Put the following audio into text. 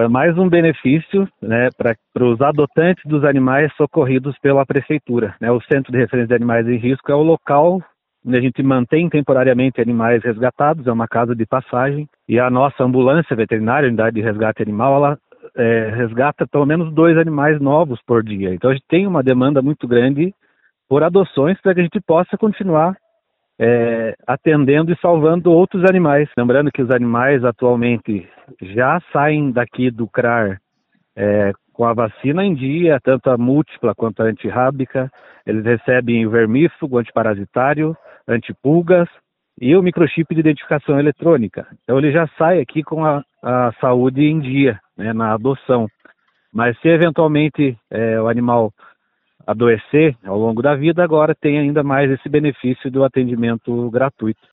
mais um benefício, né, para os adotantes dos animais socorridos pela prefeitura, né? O Centro de Referência de Animais em Risco é o local onde a gente mantém temporariamente animais resgatados, é uma casa de passagem, e a nossa ambulância veterinária, unidade de resgate animal, ela resgata pelo menos 2 animais novos por dia. Então a gente tem uma demanda muito grande por adoções para que a gente possa continuar atendendo e salvando outros animais. Lembrando que os animais atualmente já saem daqui do CRAR com a vacina em dia, tanto a múltipla quanto a antirrábica. Eles recebem o vermífugo, antiparasitário, antipulgas e o microchip de identificação eletrônica. Então ele já sai aqui com a saúde em dia, né, na adoção. Mas se eventualmente o animal adoecer ao longo da vida, agora tem ainda mais esse benefício do atendimento gratuito.